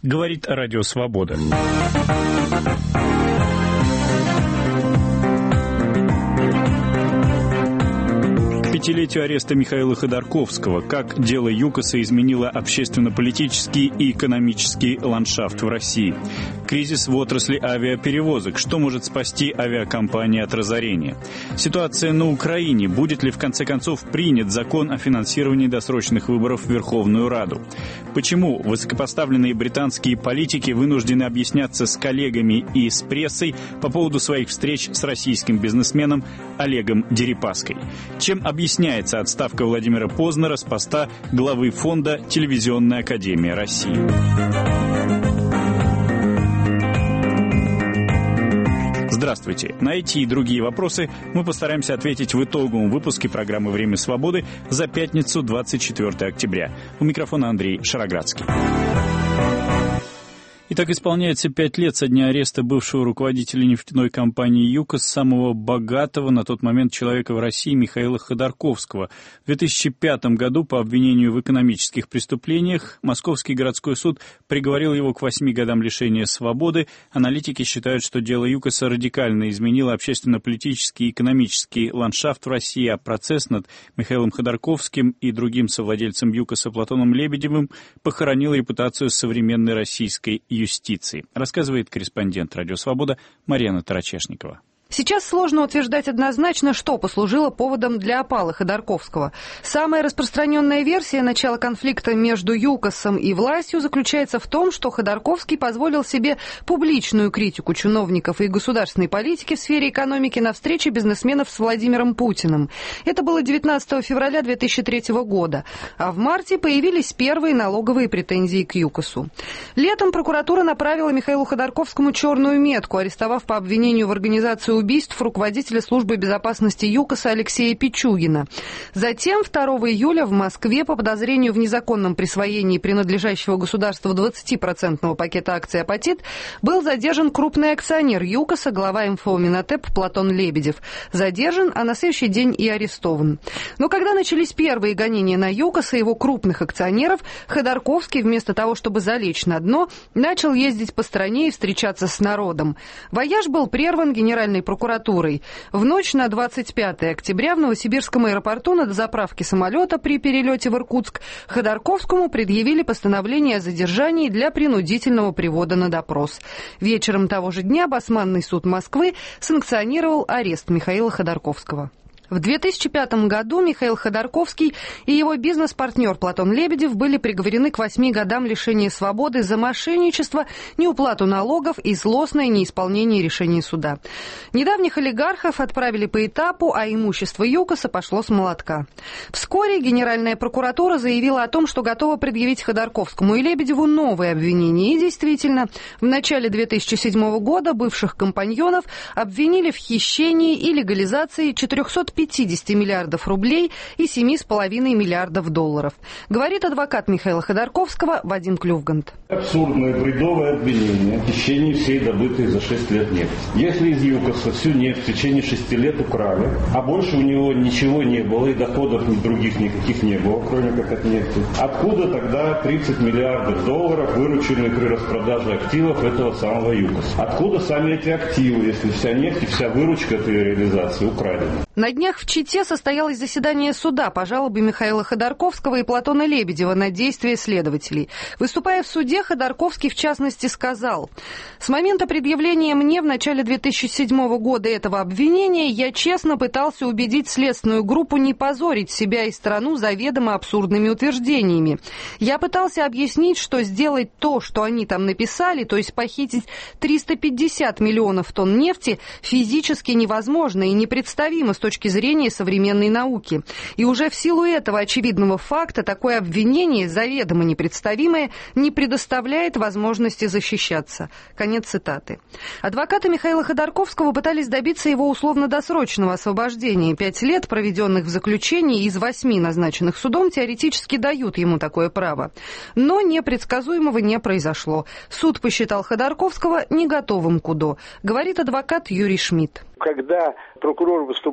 Говорит Радио Свобода. К пятилетию ареста Михаила Ходорковского. Как дело ЮКОСа изменило общественно-политический и экономический ландшафт в России. Кризис в отрасли авиаперевозок. Что может спасти авиакомпании от разорения? Ситуация на Украине. Будет ли в конце концов принят закон о финансировании досрочных выборов в Верховную Раду? Почему высокопоставленные британские политики вынуждены объясняться с коллегами и с прессой по поводу своих встреч с российским бизнесменом Олегом Дерипаской? Чем объясняется отставка Владимира Познера с поста главы фонда «Телевизионная академия России»? Здравствуйте. На эти и другие вопросы мы постараемся ответить в итоговом выпуске программы «Время свободы» за пятницу, 24 октября. У микрофона Андрей Шароградский. Итак, исполняется 5 лет со дня ареста бывшего руководителя нефтяной компании «ЮКОС», самого богатого на тот момент человека в России Михаила Ходорковского. В 2005 году по обвинению в экономических преступлениях Московский городской суд приговорил его к 8 годам лишения свободы. Аналитики считают, что дело ЮКОСа радикально изменило общественно-политический и экономический ландшафт в России, а процесс над Михаилом Ходорковским и другим совладельцем ЮКОСа Платоном Лебедевым похоронил репутацию современной российской юстиции, рассказывает корреспондент «Радио Свобода» Марьяна Тарачешникова. Сейчас сложно утверждать однозначно, что послужило поводом для опалы Ходорковского. Самая распространенная версия начала конфликта между ЮКОСом и властью заключается в том, что Ходорковский позволил себе публичную критику чиновников и государственной политики в сфере экономики на встрече бизнесменов с Владимиром Путиным. Это было 19 февраля 2003 года, а в марте появились первые налоговые претензии к ЮКОСу. Летом прокуратура направила Михаилу Ходорковскому черную метку, арестовав по обвинению в организации убийств руководителя службы безопасности ЮКОСа Алексея Пичугина. Затем 2 июля в Москве по подозрению в незаконном присвоении принадлежащего государству 20% пакета акций «Апатит» был задержан крупный акционер ЮКОСа, глава МФО Минотеп Платон Лебедев. Задержан, а на следующий день и арестован. Но когда начались первые гонения на ЮКОС и его крупных акционеров, Ходорковский вместо того, чтобы залечь на дно, начал ездить по стране и встречаться с народом. Вояж был прерван Генеральной прокуратурой. В ночь на 25 октября в Новосибирском аэропорту на дозаправке самолета при перелете в Иркутск Ходорковскому предъявили постановление о задержании для принудительного привода на допрос. Вечером того же дня Басманный суд Москвы санкционировал арест Михаила Ходорковского. В 2005 году Михаил Ходорковский и его бизнес-партнер Платон Лебедев были приговорены к 8 годам лишения свободы за мошенничество, неуплату налогов и злостное неисполнение решений суда. Недавних олигархов отправили по этапу, а имущество ЮКОСа пошло с молотка. Вскоре Генеральная прокуратура заявила о том, что готова предъявить Ходорковскому и Лебедеву новые обвинения. И действительно, в начале 2007 года бывших компаньонов обвинили в хищении и легализации 450 миллиардов рублей и 7,5 миллиардов долларов. Говорит адвокат Михаила Ходорковского Вадим Клювгант. Абсурдное, бредовое обвинение в хищении всей добытой за 6 лет нефти. Если из ЮКОСа всю нефть в течение 6 лет украли, а больше у него ничего не было и доходов других никаких не было, кроме как от нефти, откуда тогда 30 миллиардов долларов, вырученные при распродаже активов этого самого ЮКОСа? Откуда сами эти активы, если вся нефть и вся выручка этой реализации украдена? На днях в Чите состоялось заседание суда по жалобе Михаила Ходорковского и Платона Лебедева на действия следователей. Выступая в суде, Ходорковский, в частности, сказал: «С момента предъявления мне в начале 2007 года этого обвинения я честно пытался убедить следственную группу не позорить себя и страну заведомо абсурдными утверждениями. Я пытался объяснить, что сделать то, что они там написали, то есть похитить 350 миллионов тонн нефти, физически невозможно и непредставимо с точки зрения современной науки. И уже в силу этого очевидного факта такое обвинение, заведомо непредставимое, не предоставляет возможности защищаться». Конец цитаты. Адвокаты Михаила Ходорковского пытались добиться его условно-досрочного освобождения. 5 лет, проведенных в заключении, из 8 назначенных судом, теоретически дают ему такое право. Но непредсказуемого не произошло. Суд посчитал Ходорковского не готовым к УДО, говорит адвокат Юрий Шмидт. Когда прокурор выступает в суде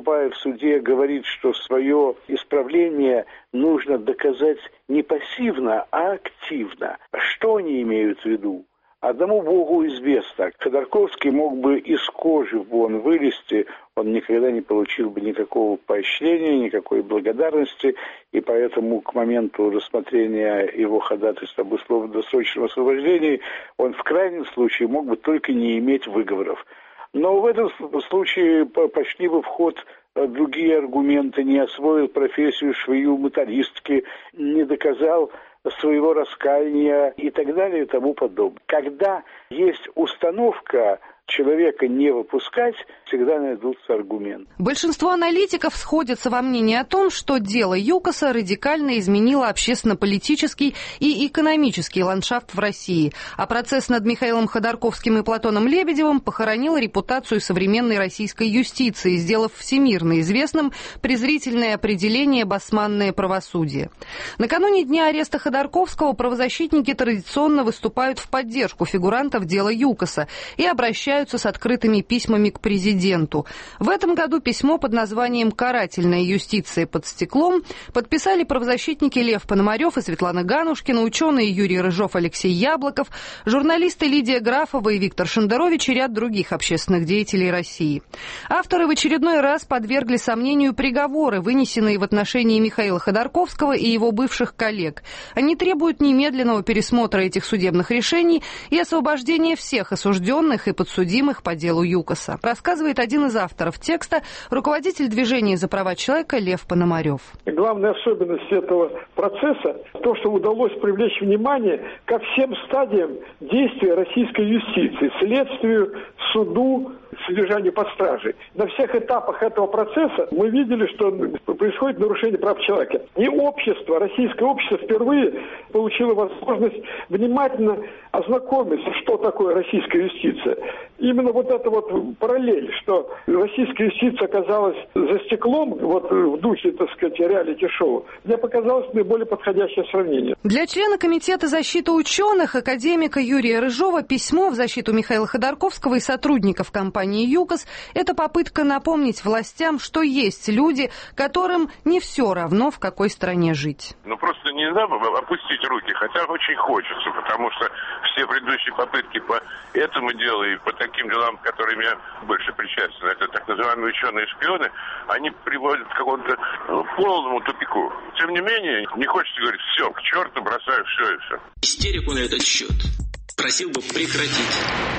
суде говорит, что свое исправление нужно доказать не пассивно, а активно. Что они имеют в виду? Одному Богу известно. Ходорковский мог бы из кожи вон вылезти, он никогда не получил бы никакого поощрения, никакой благодарности, и поэтому к моменту рассмотрения его ходатайства об условно-досрочном освобождении он в крайнем случае мог бы только не иметь выговоров. Но в этом случае пошли бы в ход другие аргументы: не освоил профессию швею-металлистки, не доказал своего раскаяния и так далее и тому подобное. Когда есть установка человека не выпускать, всегда найдутся аргументы. Большинство аналитиков сходятся во мнении о том, что дело ЮКОСа радикально изменило общественно-политический и экономический ландшафт в России, а процесс над Михаилом Ходорковским и Платоном Лебедевым похоронил репутацию современной российской юстиции, сделав всемирно известным презрительное определение «басманное правосудие». Накануне дня ареста Ходорковского правозащитники традиционно выступают в поддержку фигурантов дела ЮКОСа и обращаются с открытыми письмами к президенту. В этом году письмо под названием «Карательная юстиция под стеклом» подписали правозащитники Лев Пономарев и Светлана Ганушкина, ученые Юрий Рыжов, Алексей Яблоков, журналисты Лидия Графова и Виктор Шендерович и ряд других общественных деятелей России. Авторы в очередной раз подвергли сомнению приговоры, вынесенные в отношении Михаила Ходорковского и его бывших коллег. Они требуют немедленного пересмотра этих судебных решений и освобождения всех осужденных и подсудимых по делу ЮКОСа. Рассказывает один из авторов текста, руководитель движения за права человека Лев Пономарев. Главная особенность этого процесса – то, что удалось привлечь внимание ко всем стадиям действия российской юстиции, следствию, суду, содержанию под стражей. На всех этапах этого процесса мы видели, что происходит нарушение прав человека. И общество, российское общество впервые получило возможность внимательно ознакомиться, что такое российская юстиция. Именно вот эта вот параллель, что российская юстиция оказалась за стеклом, вот в духе, так сказать, реалити-шоу, мне показалось наиболее подходящее сравнение. Для члена Комитета защиты ученых, академика Юрия Рыжова, письмо в защиту Михаила Ходорковского и сотрудников компании ЮКОС – это попытка напомнить властям, что есть люди, которым не все равно, в какой стране жить. Просто не надо опустить руки, хотя очень хочется, потому что все предыдущие попытки по этому делу и по таким делам, к которым я больше причастен, это так называемые ученые-шпионы, они приводят к какому-то полному тупику. Тем не менее, не хочется говорить: все, к черту, бросаю все и все. Истерику на этот счет просил бы прекратить.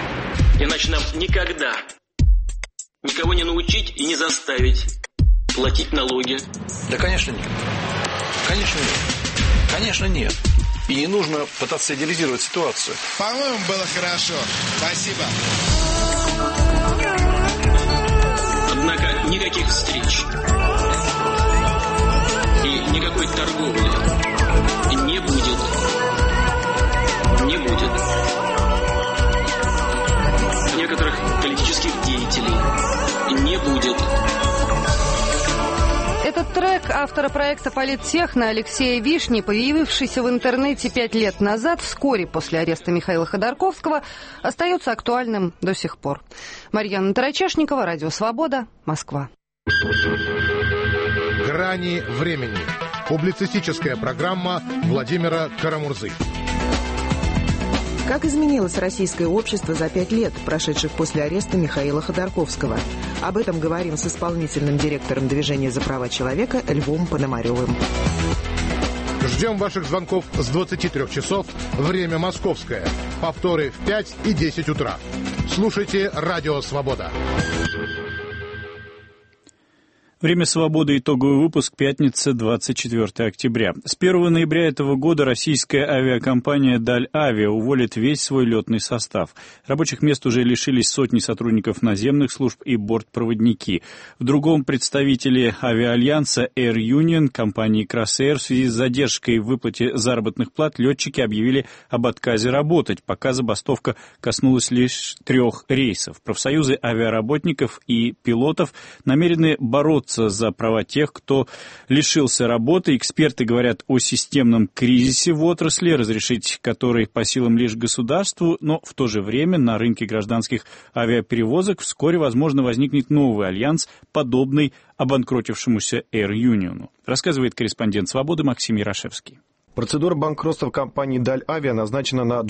Иначе нам никогда никого не научить и не заставить платить налоги. Да, конечно, нет. Конечно, нет. Конечно, нет. И не нужно пытаться идеализировать ситуацию. По-моему, было хорошо. Спасибо. Однако никаких встреч и никакой торговли не будет. Не будет. Некоторых политических деятелей не будет. Этот трек автора проекта «Политтехно» Алексея Вишни, появившийся в интернете 5 лет назад, вскоре после ареста Михаила Ходорковского, остается актуальным до сих пор. Марьяна Тарачешникова, Радио Свобода, Москва. «Грани времени». Публицистическая программа Владимира Карамурзы. Как изменилось российское общество за 5 лет, прошедших после ареста Михаила Ходорковского? Об этом говорим с исполнительным директором движения за права человека Львом Пономаревым. Ждем ваших звонков с 23 часов, время московское. Повторы в 5 и 10 утра. Слушайте «Радио Свобода». Время свободы. Итоговый выпуск. Пятница, 24 октября. С 1 ноября этого года российская авиакомпания «Дальавиа» уволит весь свой летный состав. Рабочих мест уже лишились сотни сотрудников наземных служб и бортпроводники. В другом представителе авиаальянса Air Union, компании Кросаir, в связи с задержкой в выплате заработных плат летчики объявили об отказе работать, пока забастовка коснулась лишь 3 рейсов. Профсоюзы авиаработников и пилотов намерены бороться бороться за права тех, кто лишился работы. Эксперты говорят о системном кризисе в отрасли, разрешить который по силам лишь государству, но в то же время на рынке гражданских авиаперевозок вскоре, возможно, возникнет новый альянс, подобный обанкротившемуся Air Union. Рассказывает корреспондент «Свободы» Максим Ярошевский. Процедура банкротства компании «Даль Авиа» назначена на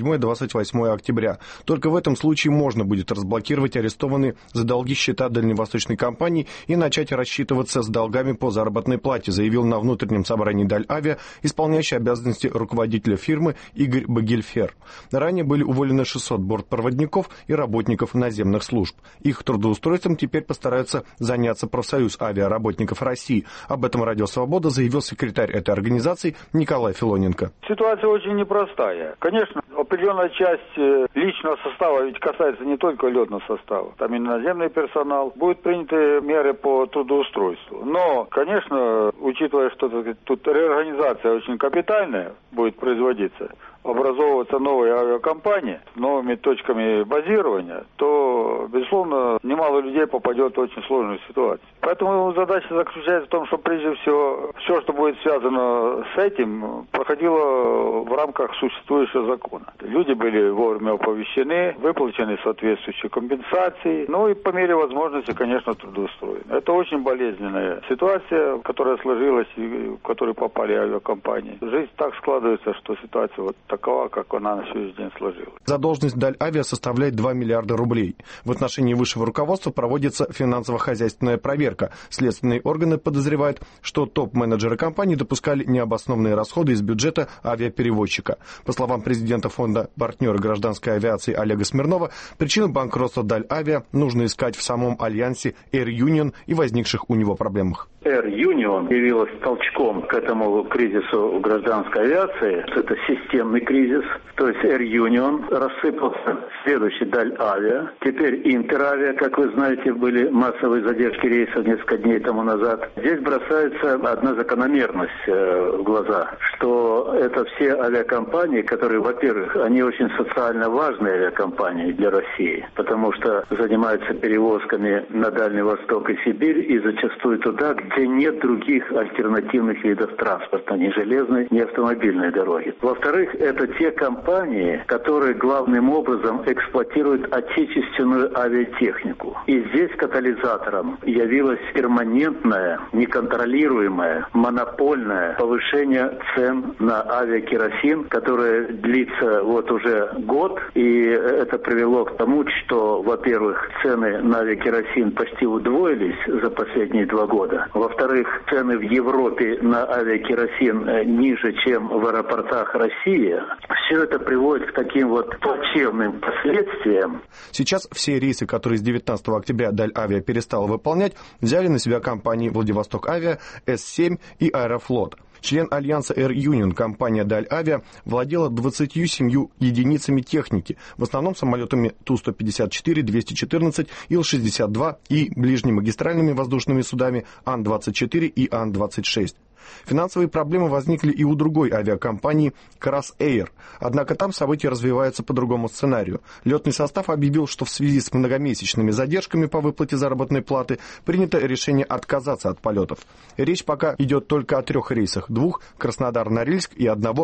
27-28 октября. Только в этом случае можно будет разблокировать арестованные за долги счета дальневосточной компании и начать рассчитываться с долгами по заработной плате, заявил на внутреннем собрании «Даль Авиа» исполняющий обязанности руководителя фирмы Игорь Багельфер. Ранее были уволены 600 бортпроводников и работников наземных служб. Их трудоустройством теперь постараются заняться профсоюз авиаработников России. Об этом «Радио Свобода» заявил секретарь этой организации Николай Филоненко. Ситуация очень непростая. Конечно, определенная часть личного состава ведь касается не только летного состава. Там и наземный персонал. Будут приняты меры по трудоустройству. Но, конечно, учитывая, что тут реорганизация очень капитальная будет производиться, образовываться новые авиакомпании с новыми точками базирования, то, безусловно, немало людей попадет в очень сложную ситуацию. Поэтому задача заключается в том, что прежде всего все, что будет связано с этим, проходило в рамках существующего закона. Люди были вовремя оповещены, выплачены соответствующие компенсации, ну и по мере возможности, конечно, трудоустроены. Это очень болезненная ситуация, которая сложилась и в которую попали авиакомпании. Жизнь так складывается, что ситуация вот такова, как она на сегодняшний день сложилась. Задолженность «Даль Авиа» составляет 2 миллиарда рублей. В отношении высшего руководства проводится финансово-хозяйственная проверка. Следственные органы подозревают, что топ-менеджеры компании допускали необоснованные расходы из бюджета авиаперевозчика. По словам президента фонда «Партнеры гражданской авиации» Олега Смирнова, причину банкротства «Даль Авиа» нужно искать в самом альянсе Air Union и возникших у него проблемах. Air Union явилась толчком к этому кризису гражданской авиации. Это системный кризис. То есть Air Union рассыпался следующий «Даль Авиа». Теперь Интеравиа, как вы знаете, были массовые задержки рейсов несколько дней тому назад. Здесь бросается одна закономерность в глаза, что это все авиакомпании, которые, во-первых, они очень социально важные авиакомпании для России, потому что занимаются перевозками на Дальний Восток и Сибирь и зачастую туда, где нет других альтернативных видов транспорта, ни железной, ни автомобильной дороги. Во-вторых, это те компании, которые главным образом эксплуатируют отечественную авиатехнику. И здесь катализатором явилось перманентное, неконтролируемое, монопольное повышение цен на авиакеросин, которое длится вот уже год. И это привело к тому, что, во-первых, цены на авиакеросин почти удвоились за последние 2 года. Во-вторых, цены в Европе на авиакеросин ниже, чем в аэропортах России. Все это приводит к таким вот плачевным последствиям. Сейчас все рейсы, которые с 19 октября «Даль Авиа» перестала выполнять, взяли на себя компании «Владивосток Авиа», С-7 и «Аэрофлот». Член альянса Air Union, компания «Даль Авиа», владела 27 единицами техники, в основном самолетами Ту-154, 214, Ил-62 и ближнемагистральными воздушными судами Ан-24 и Ан-26. Финансовые проблемы возникли и у другой авиакомпании Красэйр. Однако там события развиваются по другому сценарию. Летный состав объявил, что в связи с многомесячными задержками по выплате заработной платы принято решение отказаться от полетов. Речь пока идет только о 3 рейсах, 2 Краснодар-Норильск и 1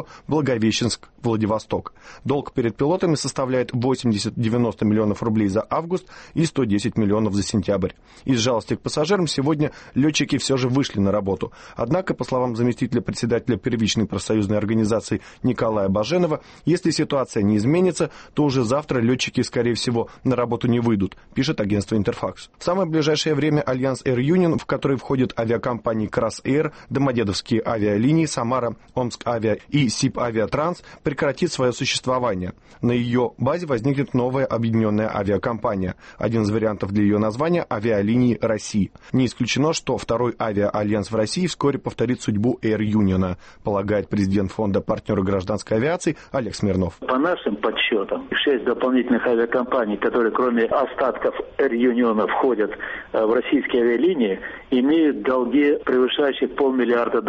Благовещенск-Владивосток. Долг перед пилотами составляет 80-90 миллионов рублей за август и 110 миллионов за сентябрь. Из жалости к пассажирам сегодня летчики все же вышли на работу. Однако, по словам заместителя председателя первичной профсоюзной организации Николая Баженова, если ситуация не изменится, то уже завтра летчики, скорее всего, на работу не выйдут, пишет агентство «Интерфакс». В самое ближайшее время альянс Air Union, в который входят авиакомпании Красэйр, Домодедовские авиалинии, Самара, Омск Авиа и Сиб Авиатранс, прекратит свое существование. На ее базе возникнет новая объединенная авиакомпания. Один из вариантов для ее названия – «Авиалинии России». Не исключено, что второй авиаальянс в России вскоре повторит судьбу Air Union, полагает президент фонда «Партнеры гражданской авиации» Олег Смирнов. По нашим подсчетам, 6 дополнительных авиакомпаний, которые кроме остатков Air Union входят в российские авиалинии, имеют долги, превышающие $500 миллиарда.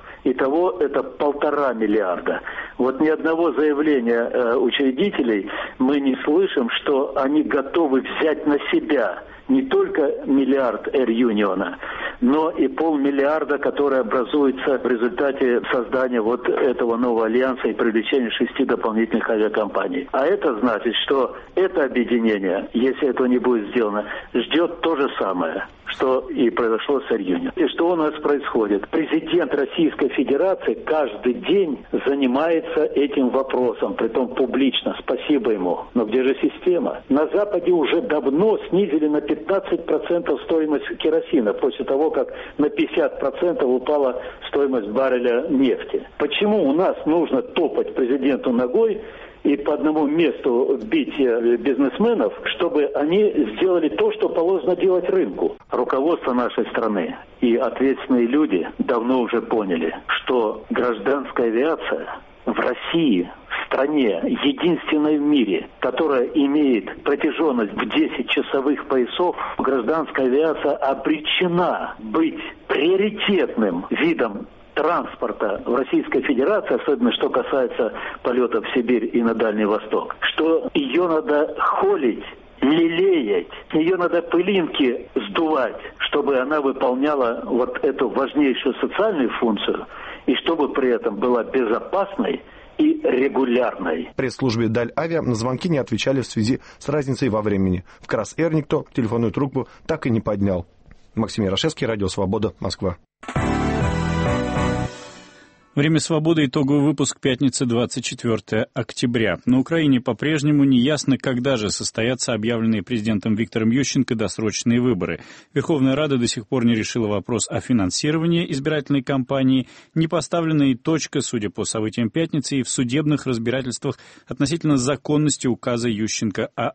Итого это 1,5 миллиарда. Вот ни одного заявления учредителей мы не слышим, что они готовы взять на себя не только миллиард Air Union, но и полмиллиарда, которые образуются в результате создания вот этого нового альянса и привлечения 6 дополнительных авиакомпаний. А это значит, что это объединение, если этого не будет сделано, ждет то же самое, что и произошло с Air Union. И что у нас происходит? Президент Российской Федерации каждый день занимается этим вопросом, притом публично. Спасибо ему. Но где же система? На Западе уже давно снизили на 15% стоимость керосина, после того, как на 50% упала стоимость барреля нефти. Почему у нас нужно топать президенту ногой и по одному месту бить бизнесменов, чтобы они сделали то, что положено делать рынку? Руководство нашей страны и ответственные люди давно уже поняли, что гражданская авиация в России, в стране, единственной в мире, которая имеет протяженность в 10 часовых поясов, гражданская авиация обречена быть приоритетным видом транспорта в Российской Федерации, особенно что касается полетов в Сибирь и на Дальний Восток, что ее надо холить, лелеять, ее надо пылинки сдувать, чтобы она выполняла вот эту важнейшую социальную функцию, и чтобы при этом была безопасной и регулярной. В пресс-службе Даль Авиа на звонки не отвечали в связи с разницей во времени. В Крас-Эр никто телефонную трубку так и не поднял. Максим Ярошевский, Радио Свобода, Москва. Время свободы. Итоговый выпуск. Пятница, 24 октября. На Украине по-прежнему не ясно, когда же состоятся объявленные президентом Виктором Ющенко досрочные выборы. Верховная Рада до сих пор не решила вопрос о финансировании избирательной кампании. Не поставлена и точка, судя по событиям пятницы, и в судебных разбирательствах относительно законности указа Ющенко о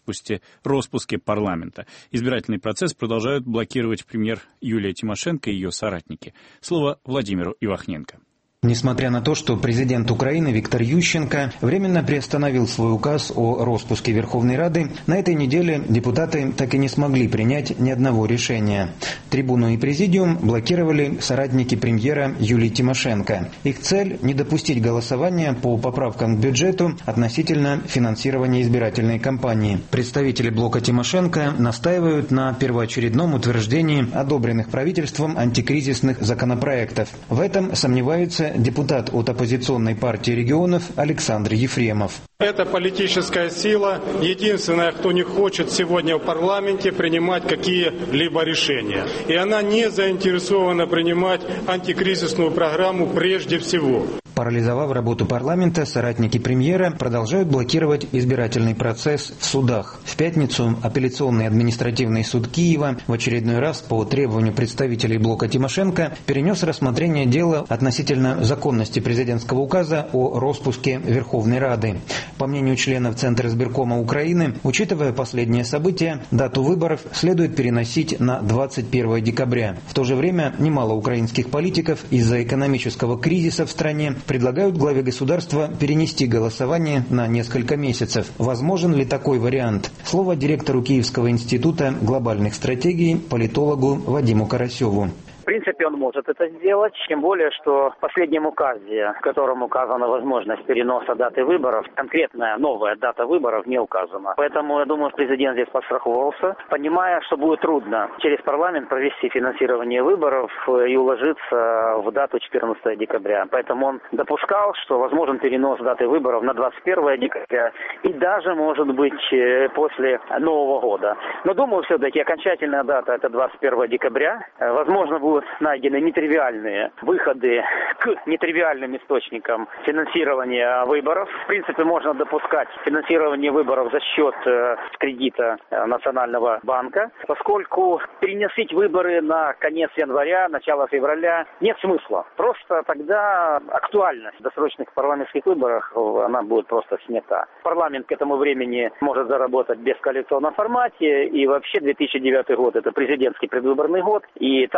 распуске парламента. Избирательный процесс продолжают блокировать премьер Юлия Тимошенко и ее соратники. Слово Владимиру Ивахненко. Несмотря на то, что президент Украины Виктор Ющенко временно приостановил свой указ о распуске Верховной Рады, на этой неделе депутаты так и не смогли принять ни одного решения. Трибуну и президиум блокировали соратники премьера Юлии Тимошенко. Их цель – не допустить голосования по поправкам к бюджету относительно финансирования избирательной кампании. Представители блока Тимошенко настаивают на первоочередном утверждении одобренных правительством антикризисных законопроектов. В этом сомневаются депутат от оппозиционной партии регионов Александр Ефремов. Это политическая сила, единственная, кто не хочет сегодня в парламенте принимать какие-либо решения. И она не заинтересована принимать антикризисную программу прежде всего. Парализовав работу парламента, соратники премьера продолжают блокировать избирательный процесс в судах. В пятницу апелляционный административный суд Киева в очередной раз по требованию представителей блока Тимошенко перенес рассмотрение дела относительно законности президентского указа о распуске Верховной Рады. По мнению членов Центра избиркома Украины, учитывая последние события, дату выборов следует переносить на 21 декабря. В то же время немало украинских политиков из-за экономического кризиса в стране предлагают главе государства перенести голосование на несколько месяцев. Возможен ли такой вариант? Слово директору Киевского института глобальных стратегий, политологу Вадиму Карасеву. В принципе, он может это сделать, тем более, что в последнем указе, в котором указана возможность переноса даты выборов, конкретная новая дата выборов не указана. Поэтому, я думаю, президент здесь подстраховался, понимая, что будет трудно через парламент провести финансирование выборов и уложиться в дату 14 декабря. Поэтому он допускал, что возможен перенос даты выборов на 21 декабря и даже, может быть, после Нового года. Но, думаю, все-таки окончательная дата – это 21 декабря. Возможно, будут найдены нетривиальные выходы к нетривиальным источникам финансирования выборов. В принципе, можно допускать финансирование выборов за счет кредита Национального банка, поскольку переносить выборы на конец января, начало февраля нет смысла. Просто тогда актуальность досрочных парламентских выборов, она будет просто снята. Парламент к этому времени может заработать в бескоалиционном формате, и вообще 2009 год – это президентский предвыборный год, и там уже будет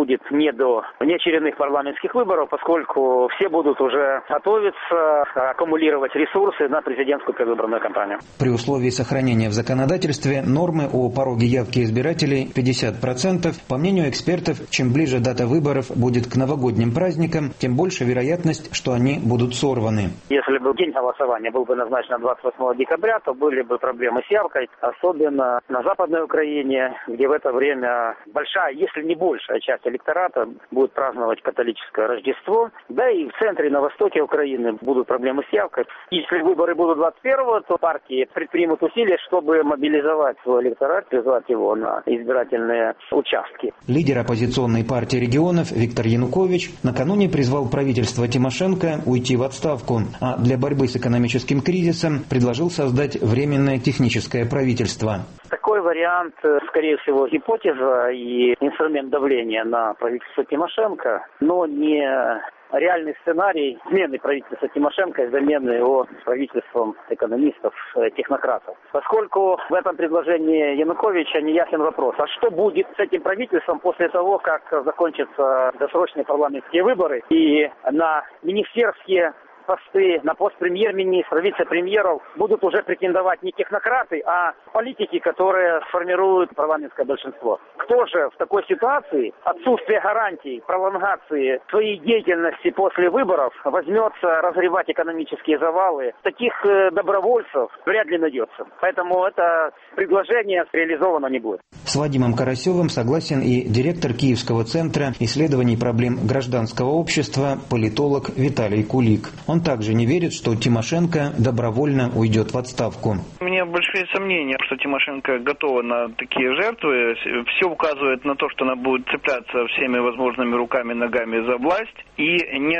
будет не до внеочередных парламентских выборов, поскольку все будут уже готовиться, аккумулировать ресурсы на президентскую предвыборную кампанию. При условии сохранения в законодательстве нормы о пороге явки избирателей 50%, по мнению экспертов, чем ближе дата выборов будет к новогодним праздникам, тем больше вероятность, что они будут сорваны. Если бы день голосования был бы назначен на 28 декабря, то были бы проблемы с явкой, особенно на Западной Украине, где в это время большая, если не большая часть электората будет праздновать католическое Рождество. Да и в центре, на востоке Украины будут проблемы с явкой. Если выборы будут 21-го, то партии предпримут усилия, чтобы мобилизовать свой электорат, призвать его на избирательные участки. Лидер оппозиционной партии регионов Виктор Янукович накануне призвал правительство Тимошенко уйти в отставку, а для борьбы с экономическим кризисом предложил создать временное техническое правительство. Такой вариант, скорее всего, гипотеза и инструмент давления на правительство Тимошенко, но не реальный сценарий смены правительства Тимошенко и замены его правительством экономистов, технократов. Поскольку в этом предложении Януковича неясен вопрос, а что будет с этим правительством после того, как закончатся досрочные парламентские выборы и на министерские посты, на пост премьер-министра, вице-премьеров будут уже претендовать не технократы, а политики, которые сформируют парламентское большинство. Кто же в такой ситуации, отсутствие гарантий пролонгации своей деятельности после выборов, возьмется разрывать экономические завалы? Таких добровольцев вряд ли найдется. Поэтому это предложение реализовано не будет. С Вадимом Карасевым согласен и директор Киевского центра исследований проблем гражданского общества, политолог Виталий Кулик. Он также не верит, что Тимошенко добровольно уйдет в отставку. У меня большие сомнения, что Тимошенко готова на такие жертвы. Все указывает на то, что она будет цепляться всеми возможными руками и ногами за власть. И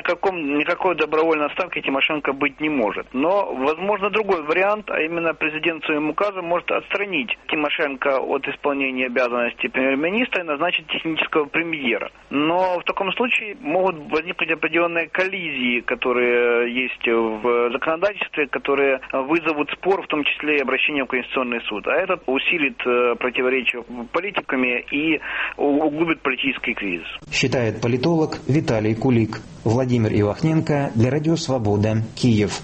никакой добровольной отставки Тимошенко быть не может. Но, возможно, другой вариант, а именно президент своим указом может отстранить Тимошенко от исполнения обязанностей премьер-министра и назначить технического премьера. Но в таком случае могут возникнуть определенные коллизии, которые есть в законодательстве, которые вызовут спор, в том числе и обращение в Конституционный суд. А это усилит противоречия политиками и углубит политический кризис. Считает политолог Виталий Кулик. Владимир Ивахненко для Радио Свобода, Киев.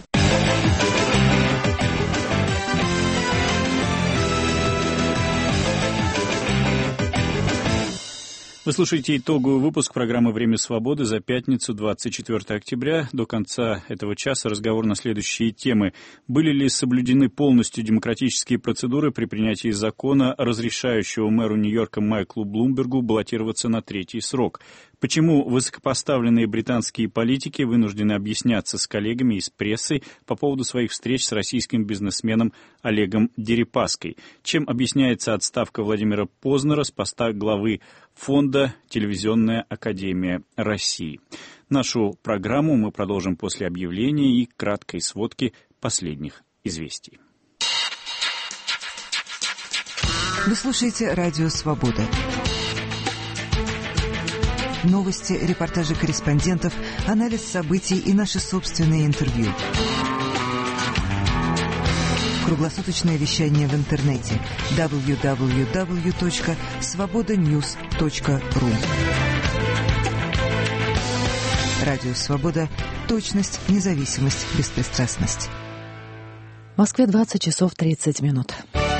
Вы слушаете итоговый выпуск программы «Время свободы» за пятницу, 24 октября. До конца этого часа разговор на следующие темы. Были ли соблюдены полностью демократические процедуры при принятии закона, разрешающего мэру Нью-Йорка Майклу Блумбергу баллотироваться на третий срок? Почему высокопоставленные британские политики вынуждены объясняться с коллегами из прессы по поводу своих встреч с российским бизнесменом Олегом Дерипаской? Чем объясняется отставка Владимира Познера с поста главы фонда «Телевизионная академия России»? Нашу программу мы продолжим после объявления и краткой сводки последних известий. Вы слушаете «Радио Свобода». Новости, репортажи корреспондентов, анализ событий и наши собственные интервью. Круглосуточное вещание в интернете www.svobodanews.ru. Радио Свобода. Точность, независимость, беспристрастность. В Москве 20 часов 30 минут.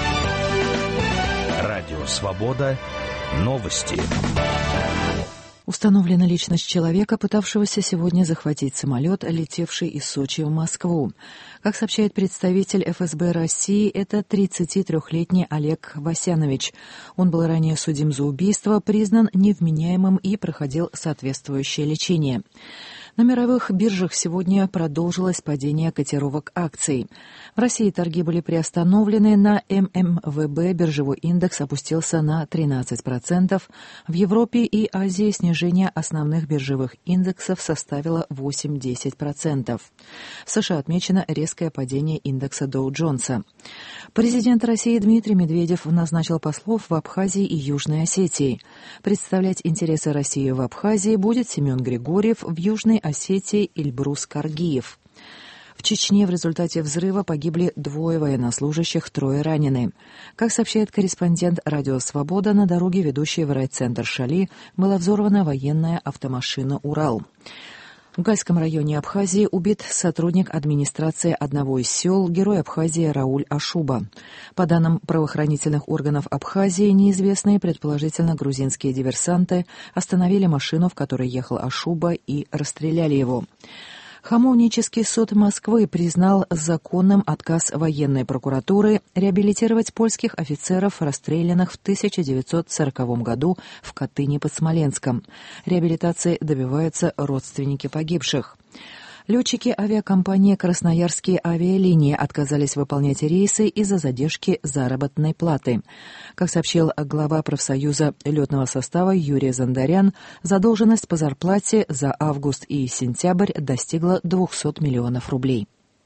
Радио Свобода. Новости. Установлена личность человека, пытавшегося сегодня захватить самолет, летевший из Сочи в Москву. Как сообщает представитель ФСБ России, это 33-летний Олег Васянович. Он был ранее судим за убийство, признан невменяемым и проходил соответствующее лечение. На мировых биржах сегодня продолжилось падение котировок акций. В России торги были приостановлены, на ММВБ биржевой индекс опустился на 13%. В Европе и Азии снижение основных биржевых индексов составило 8-10%. В США отмечено резкое падение индекса Доу-Джонса. Президент России Дмитрий Медведев назначил послов в Абхазии и Южной Осетии. Представлять интересы России в Абхазии будет Семен Григорьев, в Южной Осетии Эльбрус Каргиев. В Чечне в результате взрыва погибли 2 военнослужащих, 3 ранены. Как сообщает корреспондент «Радио Свобода», на дороге, ведущей в райцентр Шали, была взорвана военная автомашина «Урал». В Гальском районе Абхазии убит сотрудник администрации одного из сел, герой Абхазии Рауль Ашуба. По данным правоохранительных органов Абхазии, неизвестные, предположительно грузинские диверсанты, остановили машину, в которой ехал Ашуба, и расстреляли его. Хамовнический суд Москвы признал законным отказ военной прокуратуры реабилитировать польских офицеров, расстрелянных в 1940 году в Катыни под Смоленском. Реабилитации добиваются родственники погибших. Летчики авиакомпании «Красноярские авиалинии» отказались выполнять рейсы из-за задержки заработной платы. Как сообщил глава профсоюза летного состава Юрий Зандарян, задолженность по зарплате за август и сентябрь достигла 200 миллионов рублей.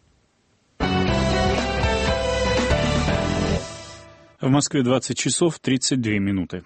В Москве 20 часов 32 минуты.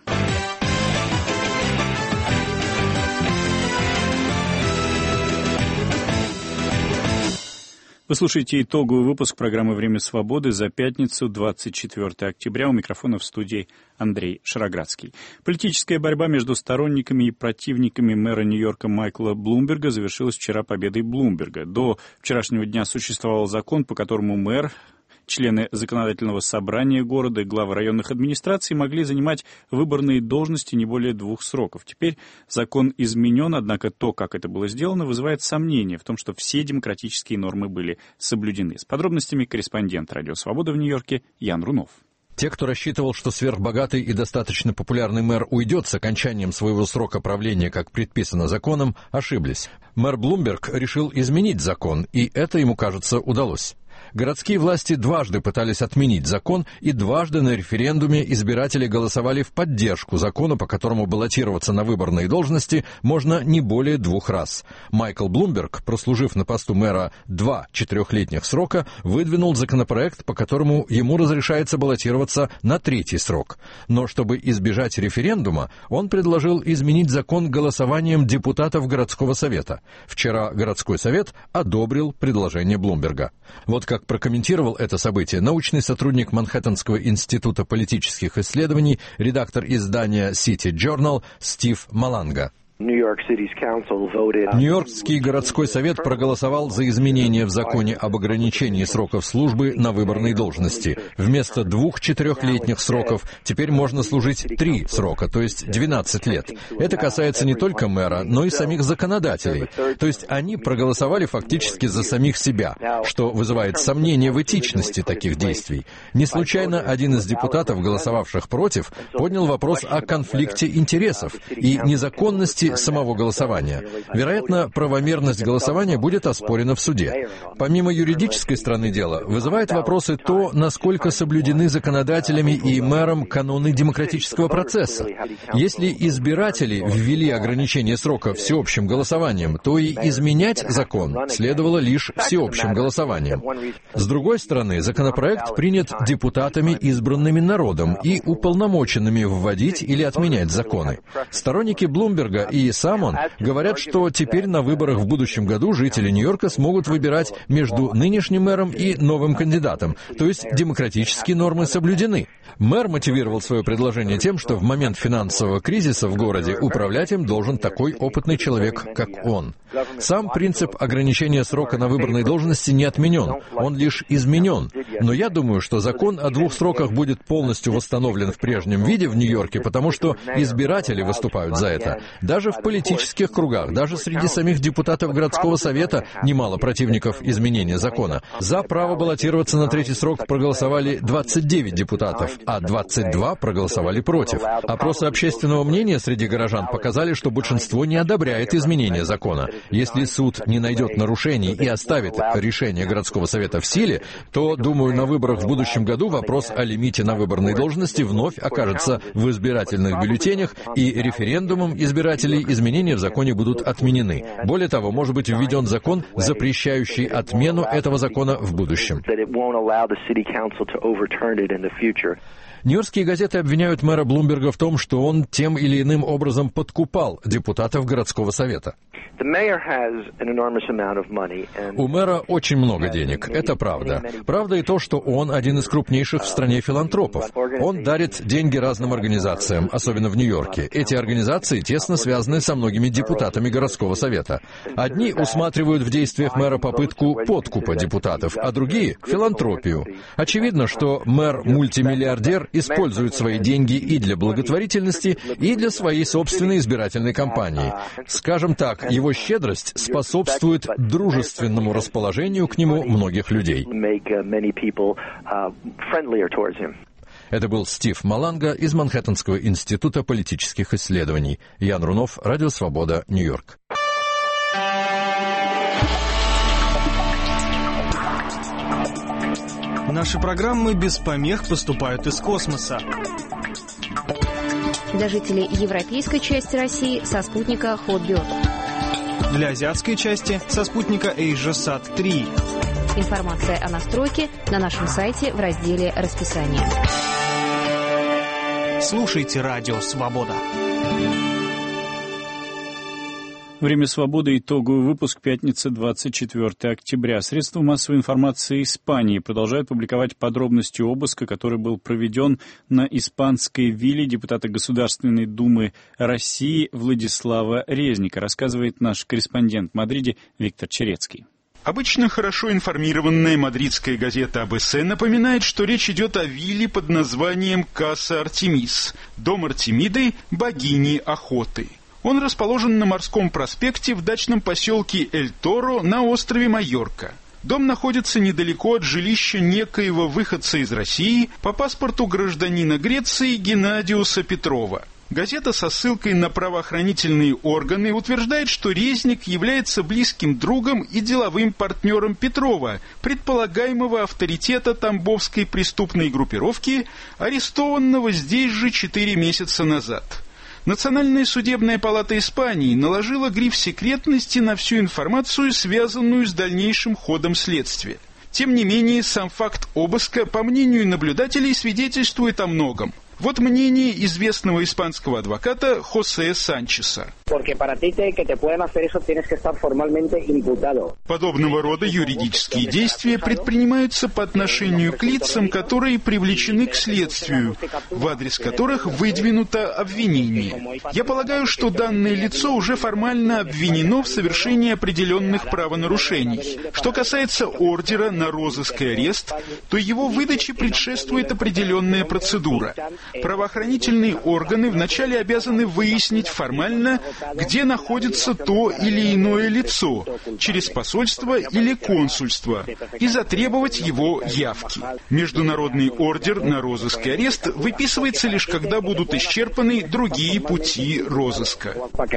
Вы слушаете итоговый выпуск программы «Время свободы» за пятницу, 24 октября. У микрофона в студии Андрей Шароградский. Политическая борьба между сторонниками и противниками мэра Нью-Йорка Майкла Блумберга завершилась вчера победой Блумберга. До вчерашнего дня существовал закон, по которому мэр, члены законодательного собрания города и главы районных администраций могли занимать выборные должности не более 2 сроков. Теперь закон изменен, однако то, как это было сделано, вызывает сомнения в том, что все демократические нормы были соблюдены. С подробностями корреспондент «Радио Свобода» в Нью-Йорке Ян Рунов. Те, кто рассчитывал, что сверхбогатый и достаточно популярный мэр уйдет с окончанием своего срока правления, как предписано законом, ошиблись. Мэр Блумберг решил изменить закон, и это ему, кажется, удалось. Городские власти дважды пытались отменить закон, и дважды на референдуме избиратели голосовали в поддержку закона, по которому баллотироваться на выборные должности можно не более 2 раз. Майкл Блумберг, прослужив на посту мэра 2 4-летних срока, выдвинул законопроект, по которому ему разрешается баллотироваться на 3-й срок. Но чтобы избежать референдума, он предложил изменить закон голосованием депутатов городского совета. Вчера городской совет одобрил предложение Блумберга. Вот как прокомментировал это событие научный сотрудник Манхэттенского института политических исследований, редактор издания City Journal Стив Маланга. Нью-Йоркский городской совет проголосовал за изменения в законе об ограничении сроков службы на выборной должности. Вместо 2 4-летних сроков теперь можно служить 3 срока, то есть 12 лет. Это касается не только мэра, но и самих законодателей. То есть они проголосовали фактически за самих себя, что вызывает сомнения в этичности таких действий. Не случайно один из депутатов, голосовавших против, поднял вопрос о конфликте интересов и незаконности самого голосования. Вероятно, правомерность голосования будет оспорена в суде. Помимо юридической стороны дела, вызывает вопросы то, насколько соблюдены законодателями и мэром каноны демократического процесса. Если избиратели ввели ограничение срока всеобщим голосованием, то и изменять закон следовало лишь всеобщим голосованием. С другой стороны, законопроект принят депутатами, избранными народом и уполномоченными вводить или отменять законы. Сторонники Блумберга и сам он говорят, что теперь на выборах в будущем году жители Нью-Йорка смогут выбирать между нынешним мэром и новым кандидатом, то есть демократические нормы соблюдены. Мэр мотивировал свое предложение тем, что в момент финансового кризиса в городе управлять им должен такой опытный человек, как он. Сам принцип ограничения срока на выборной должности не отменен, он лишь изменен. Но я думаю, что закон о 2 сроках будет полностью восстановлен в прежнем виде в Нью-Йорке, потому что избиратели выступают за это. Даже в политических кругах, даже среди самих депутатов городского совета немало противников изменения закона. За право баллотироваться на 3-й срок проголосовали 29 депутатов, а 22 проголосовали против. Опросы общественного мнения среди горожан показали, что большинство не одобряет изменения закона. Если суд не найдет нарушений и оставит решение городского совета в силе, то, думаю, на выборах в будущем году вопрос о лимите на выборные должности вновь окажется в избирательных бюллетенях, и референдумом избирателей изменения в законе будут отменены. Более того, может быть введен закон, запрещающий отмену этого закона в будущем. Нью-Йоркские газеты обвиняют мэра Блумберга в том, что он тем или иным образом подкупал депутатов городского совета. У мэра очень много денег, это правда. Правда и то, что он один из крупнейших в стране филантропов. Он дарит деньги разным организациям, особенно в Нью-Йорке. Эти организации тесно связаны со многими депутатами городского совета. Одни усматривают в действиях мэра попытку подкупа депутатов, а другие — филантропию. Очевидно, что мэр-мультимиллиардер использует свои деньги и для благотворительности, и для своей собственной избирательной кампании. Скажем так, его щедрость способствует дружественному расположению к нему многих людей. Это был Стив Маланга из Манхэттенского института политических исследований. Ян Рунов, Радио Свобода, Нью-Йорк. Наши программы без помех поступают из космоса. Для жителей европейской части России со спутника Hotbird. Для азиатской части со спутника AsiaSat 3. Информация о настройке на нашем сайте в разделе «Расписание». Слушайте Радио Свобода. Время свободы. Итоговый выпуск. Пятница, 24 октября. Средства массовой информации Испании продолжают публиковать подробности обыска, который был проведен на испанской вилле депутата Государственной Думы России Владислава Резника, рассказывает наш корреспондент в Мадриде Виктор Черецкий. Обычно хорошо информированная мадридская газета АБС напоминает, что речь идет о вилле под названием Каса Артемис, дом Артемиды, богини охоты. Он расположен на Морском проспекте в дачном поселке Эль-Торо на острове Майорка. Дом находится недалеко от жилища некоего выходца из России по паспорту гражданина Греции Геннадиуса Петрова. Газета со ссылкой на правоохранительные органы утверждает, что Резник является близким другом и деловым партнером Петрова, предполагаемого авторитета тамбовской преступной группировки, арестованного здесь же 4 месяца назад. Национальная судебная палата Испании наложила гриф секретности на всю информацию, связанную с дальнейшим ходом следствия. Тем не менее, сам факт обыска, по мнению наблюдателей, свидетельствует о многом. Вот мнение известного испанского адвоката Хосе Санчеса. Подобного рода юридические действия предпринимаются по отношению к лицам, которые привлечены к следствию, в адрес которых выдвинуто обвинение. Я полагаю, что данное лицо уже формально обвинено в совершении определенных правонарушений. Что касается ордера на розыск и арест, то его выдаче предшествует определенная процедура. Правоохранительные органы вначале обязаны выяснить формально, где находится то или иное лицо, через посольство или консульство, и затребовать его явки. Международный ордер на розыск и арест выписывается лишь когда будут исчерпаны другие пути розыска.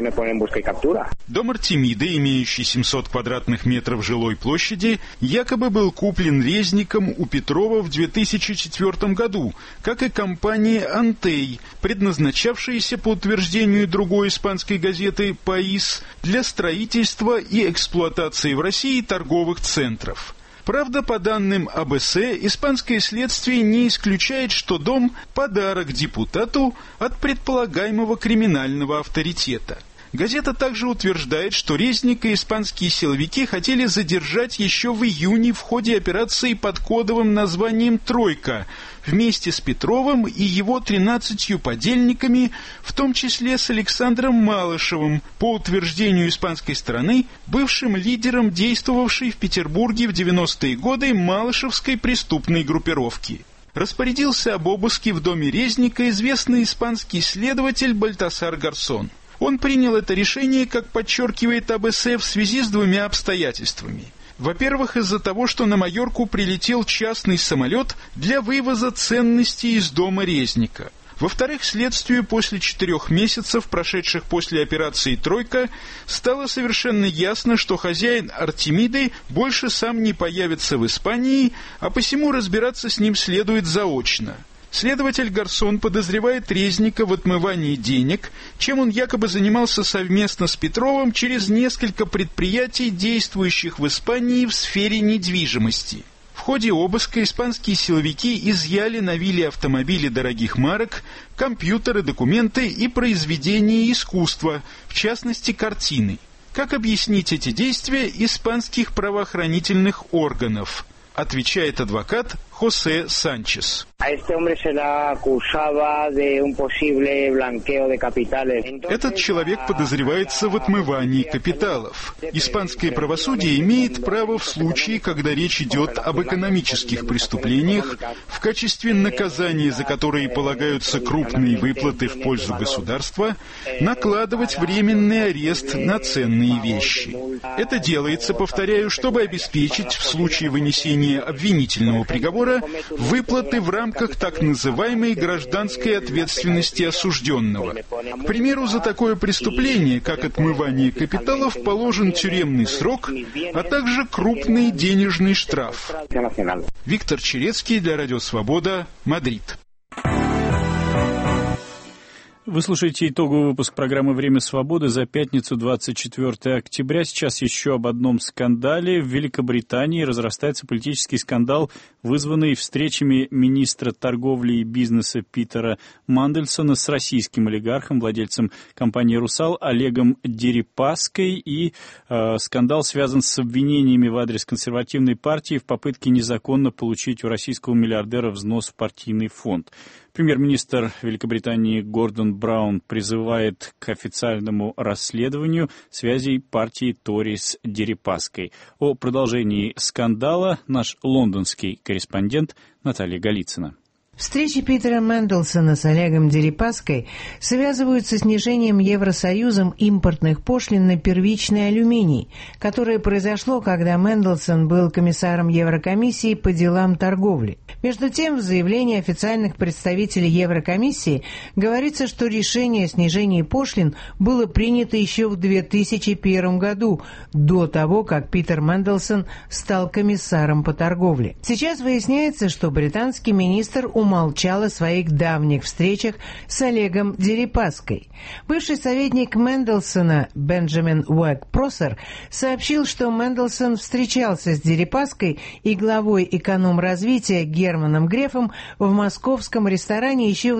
Дом Артемиды, имеющий 700 квадратных метров жилой площади, якобы был куплен Резником у Петрова в 2004 году, как и компания «Антей», предназначавшаяся, по утверждению другой испанской газеты «Паис», для строительства и эксплуатации в России торговых центров. Правда, по данным АБС, испанское следствие не исключает, что дом – подарок депутату от предполагаемого криминального авторитета. Газета также утверждает, что Резника испанские силовики хотели задержать еще в июне в ходе операции под кодовым названием «Тройка», вместе с Петровым и его 13 подельниками, в том числе с Александром Малышевым, по утверждению испанской стороны, бывшим лидером действовавшей в Петербурге в 90-е годы малышевской преступной группировки. Распорядился об обыске в доме Резника известный испанский следователь Бальтасар Гарсон. Он принял это решение, как подчеркивает АБС, в связи с двумя обстоятельствами. Во-первых, из-за того, что на Майорку прилетел частный самолет для вывоза ценностей из дома Резника. Во-вторых, следствию после 4 месяцев, прошедших после операции «Тройка», стало совершенно ясно, что хозяин Артемиды больше сам не появится в Испании, а посему разбираться с ним следует заочно. Следователь Гарсон подозревает Резника в отмывании денег, чем он якобы занимался совместно с Петровым через несколько предприятий, действующих в Испании в сфере недвижимости. В ходе обыска испанские силовики изъяли на вилле автомобили дорогих марок, компьютеры, документы и произведения искусства, в частности картины. Как объяснить эти действия испанских правоохранительных органов? Отвечает адвокат Хосе Санчес. Этот человек подозревается в отмывании капиталов. Испанское правосудие имеет право в случае, когда речь идет об экономических преступлениях, в качестве наказания, за которые полагаются крупные выплаты в пользу государства, накладывать временный арест на ценные вещи. Это делается, повторяю, чтобы обеспечить в случае вынесения обвинительного приговора выплаты в рамках так называемой гражданской ответственности осужденного. К примеру, за такое преступление, как отмывание капиталов, положен тюремный срок, а также крупный денежный штраф. Виктор Черецкий для Радио Свобода, Мадрид. Вы слушаете итоговый выпуск программы «Время свободы» за пятницу, 24 октября. Сейчас еще об одном скандале. В Великобритании разрастается политический скандал, вызванный встречами министра торговли и бизнеса Питера Мандельсона с российским олигархом, владельцем компании «Русал» Олегом Дерипаской. И скандал связан с обвинениями в адрес консервативной партии в попытке незаконно получить у российского миллиардера взнос в партийный фонд. Премьер-министр Великобритании Гордон Браун призывает к официальному расследованию связей партии Тори с Дерипаской. О продолжении скандала наш лондонский корреспондент Наталья Голицына. Встречи Питера Мендельсона с Олегом Дерипаской связываются с снижением Евросоюзом импортных пошлин на первичный алюминий, которое произошло, когда Мендельсон был комиссаром Еврокомиссии по делам торговли. Между тем, в заявлении официальных представителей Еврокомиссии говорится, что решение о снижении пошлин было принято еще в 2001 году, до того, как Питер Мендельсон стал комиссаром по торговле. Сейчас выясняется, что британский министр умолчал о своих давних встречах с Олегом Дерипаской. Бывший советник Мендельсона Бенджамин Уэг-Просер сообщил, что Мендельсон встречался с Дерипаской и главой экономразвития Германом Грефом в московском ресторане еще в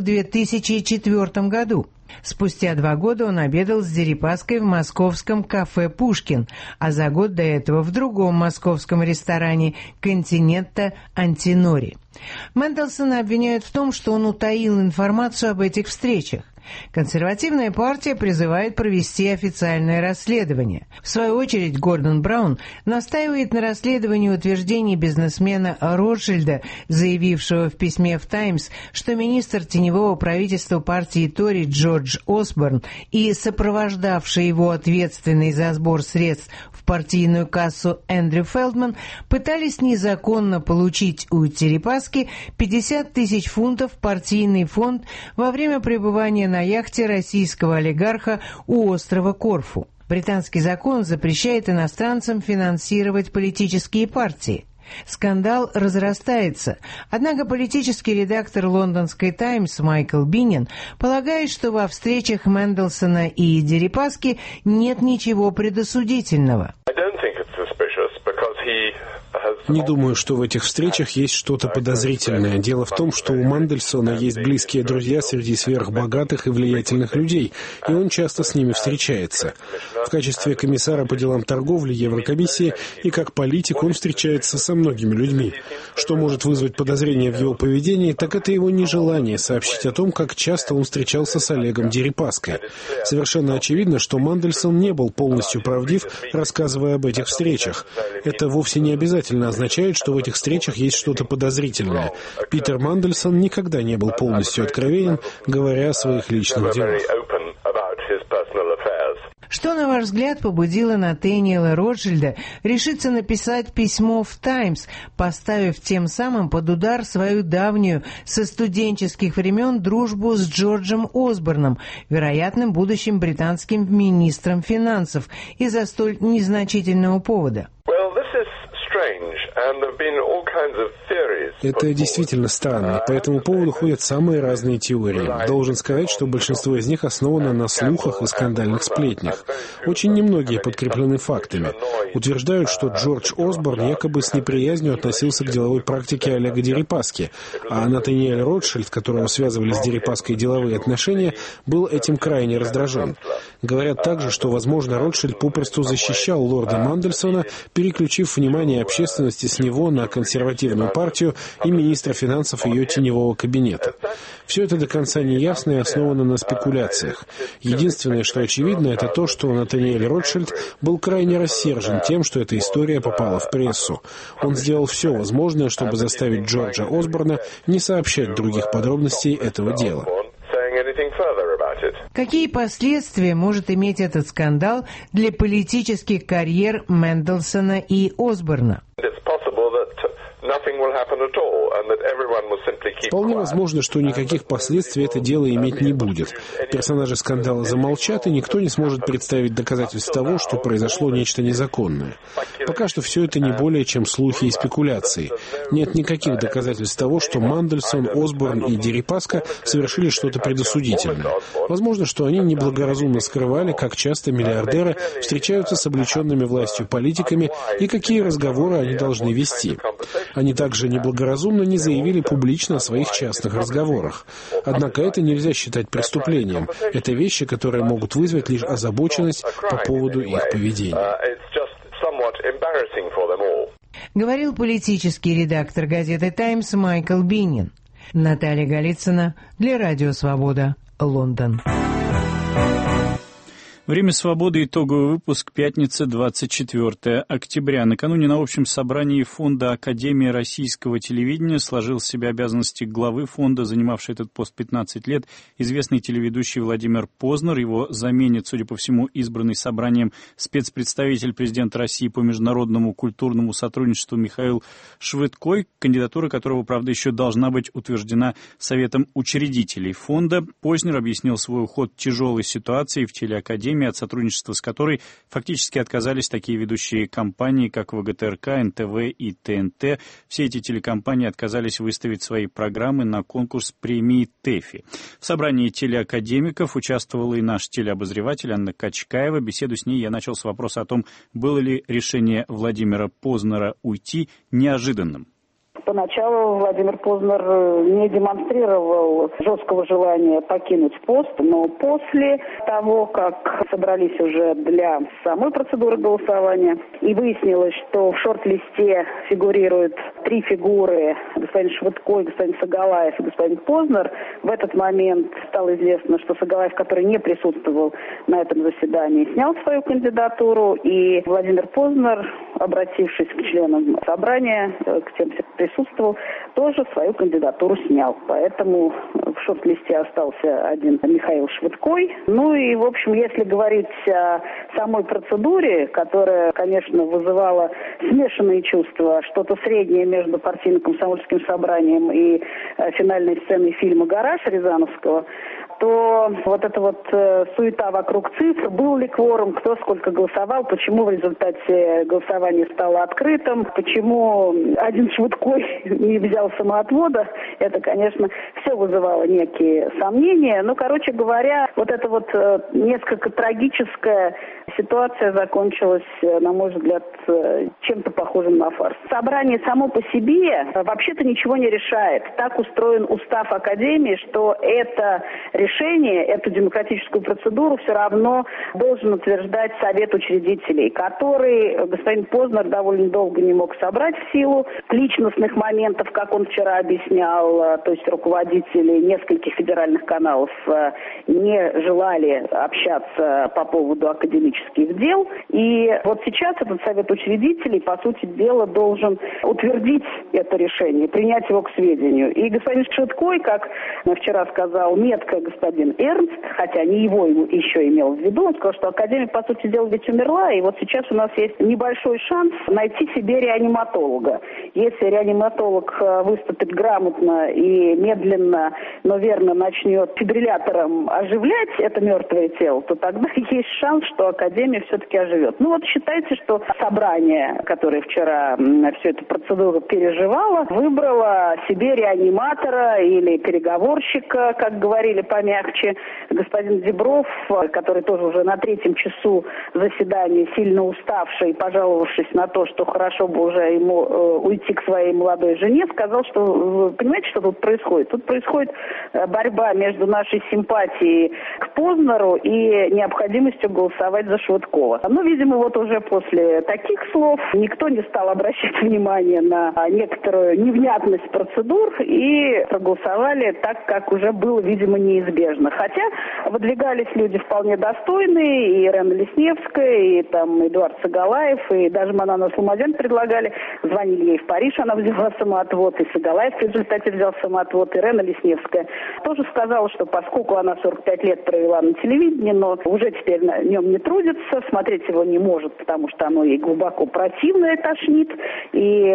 2004 году. Спустя 2 года он обедал с Дерипаской в московском кафе «Пушкин», а за год до этого в другом московском ресторане «Континента Антинори». Мендельсона обвиняют в том, что он утаил информацию об этих встречах. Консервативная партия призывает провести официальное расследование. В свою очередь Гордон Браун настаивает на расследовании утверждений бизнесмена Ротшильда, заявившего в письме в «Таймс», что министр теневого правительства партии Тори Джордж Осборн и сопровождавший его ответственный за сбор средств в партийную кассу Эндрю Фелдман пытались незаконно получить у Дерипаски 50 тысяч фунтов в партийный фонд во время пребывания на яхте российского олигарха у острова Корфу. Британский закон запрещает иностранцам финансировать политические партии. Скандал разрастается, однако политический редактор лондонской «Таймс» Майкл Биннин полагает, что во встречах Мендельсона и Дерипаски нет ничего предосудительного. Не думаю, что в этих встречах есть что-то подозрительное. Дело в том, что у Мандельсона есть близкие друзья среди сверхбогатых и влиятельных людей, и он часто с ними встречается. В качестве комиссара по делам торговли Еврокомиссии и как политик он встречается со многими людьми. Что может вызвать подозрения в его поведении, так это его нежелание сообщить о том, как часто он встречался с Олегом Дерипаской. Совершенно очевидно, что Мандельсон не был полностью правдив, рассказывая об этих встречах. Это вовсе не обязательно означает, что в этих встречах есть что-то подозрительное. Питер Мандельсон никогда не был полностью откровенен, говоря о своих личных делах. Что, на ваш взгляд, побудило Натаниэла Ротшильда решиться написать письмо в «Таймс», поставив тем самым под удар свою давнюю со студенческих времен дружбу с Джорджем Осборном, вероятным будущим британским министром финансов, из-за столь незначительного повода? Это действительно странно, и по этому поводу ходят самые разные теории. Должен сказать, что большинство из них основано на слухах и скандальных сплетнях. Очень немногие подкреплены фактами. Утверждают, что Джордж Осборн якобы с неприязнью относился к деловой практике Олега Дерипаски, а Натаниэль Ротшильд, которого связывали с Дерипаской деловые отношения, был этим крайне раздражен. Говорят также, что, возможно, Ротшильд попросту защищал лорда Мандельсона, переключив внимание общественности с него на консервативную партию и министра финансов ее теневого кабинета. Все это до конца не ясно и основано на спекуляциях. Единственное, что очевидно, это то, что Натаниэль Ротшильд был крайне рассержен тем, что эта история попала в прессу. Он сделал все возможное, чтобы заставить Джорджа Осборна не сообщать других подробностей этого дела. Какие последствия может иметь этот скандал для политических карьер Менделсона и Осборна? Вполне возможно, что никаких последствий это дело иметь не будет. Персонажи скандала замолчат, и никто не сможет представить доказательств того, что произошло нечто незаконное. Пока что все это не более чем слухи и спекуляции. Нет никаких доказательств того, что Мандельсон, Осборн и Дерипаска совершили что-то предосудительное. Возможно, что они неблагоразумно скрывали, как часто миллиардеры встречаются с облеченными властью политиками и какие разговоры они должны вести. Они также неблагоразумно не заявили публично о своих частных разговорах. Однако это нельзя считать преступлением. Это вещи, которые могут вызвать лишь озабоченность по поводу их поведения. Говорил политический редактор газеты «Таймс» Майкл Биннин. Наталья Голицына для Радио Свобода, Лондон. Время свободы. Итоговый выпуск. Пятница, 24 октября. Накануне на общем собрании Фонда Академии российского телевидения сложил в себя обязанности главы фонда, занимавший этот пост 15 лет, известный телеведущий Владимир Познер. Его заменит, судя по всему, избранный собранием спецпредставитель президента России по международному культурному сотрудничеству Михаил Швыдкой, кандидатура которого, правда, еще должна быть утверждена Советом учредителей фонда. Познер объяснил свой уход тяжелой ситуацией в телеакадемии, от сотрудничества с которой фактически отказались такие ведущие компании, как ВГТРК, НТВ и ТНТ. Все эти телекомпании отказались выставить свои программы на конкурс премии ТЭФИ. В собрании телеакадемиков участвовала и наш телеобозреватель Анна Качкаева. Беседу с ней я начал с вопроса о том, было ли решение Владимира Познера уйти неожиданным. Поначалу Владимир Познер не демонстрировал жесткого желания покинуть пост, но после того, как собрались уже для самой процедуры голосования, и выяснилось, что в шорт-листе фигурируют 3 фигуры: господин Швыдкой, господин Сагалаев и господин Познер, в этот момент стало известно, что Сагалаев, который не присутствовал на этом заседании, снял свою кандидатуру, и Владимир Познер, обратившись к членам собрания, к тем, кто присутствовал, тоже свою кандидатуру снял. Поэтому в шорт-листе остался один Михаил Швыдкой. Ну и, в общем, если говорить о самой процедуре, которая, конечно, вызывала смешанные чувства, что-то среднее между партийно-комсомольским собранием и финальной сценой фильма «Гараж» Рязановского, то вот эта вот суета вокруг цифр, был ли кворум, кто сколько голосовал, почему в результате голосования стало открытым, почему один Швыдкой не взял самоотвода, это, конечно, все вызывало некие сомнения. Но, короче говоря, вот эта вот несколько трагическая ситуация закончилась, на мой взгляд, чем-то похожим на фарс. Собрание само по себе вообще-то ничего не решает. Так устроен устав Академии, что это решение, эту демократическую процедуру все равно должен утверждать Совет учредителей, который господин Познер довольно долго не мог собрать в силу личностных моментов, как он вчера объяснял, то есть руководители нескольких федеральных каналов не желали общаться по поводу академических дел. И вот сейчас этот Совет учредителей, по сути дела, должен утвердить это решение, принять его к сведению. И господин Швыдкой, как вчера сказал метко господин Эрнст, хотя не его еще имел в виду, он сказал, что Академия, по сути дела, ведь умерла, и вот сейчас у нас есть небольшой шанс найти себе реаниматолога. Если реаниматолог выступит грамотно осторожно и медленно, но верно начнет фибриллятором оживлять это мертвое тело, то тогда есть шанс, что Академия все-таки оживет. Ну вот считайте, что собрание, которое вчера всю эту процедуру переживало, выбрало себе реаниматора или переговорщика, как говорили помягче, господин Зебров, который тоже уже на 3-м часу заседания, сильно уставший, пожаловавшись на то, что хорошо бы уже ему уйти к своей молодой жене, сказал, что, вы понимаете, что тут происходит? Тут происходит борьба между нашей симпатией к Познеру и необходимостью голосовать за Швыдкова. Но, видимо, вот уже после таких слов никто не стал обращать внимание на некоторую невнятность процедур и проголосовали так, как уже было, видимо, неизбежно. Хотя выдвигались люди вполне достойные, и Ирена Лесневская, и там Эдуард Сагалаев, и даже Манана Сломадян предлагали, звонили ей в Париж, она взяла самоотвод, и Сагалаев в результате взял самоотвод, Ирена Лесневская тоже сказала, что поскольку она 45 лет провела на телевидении, но уже теперь на нем не трудится, смотреть его не может, потому что оно ей глубоко противно и тошнит, и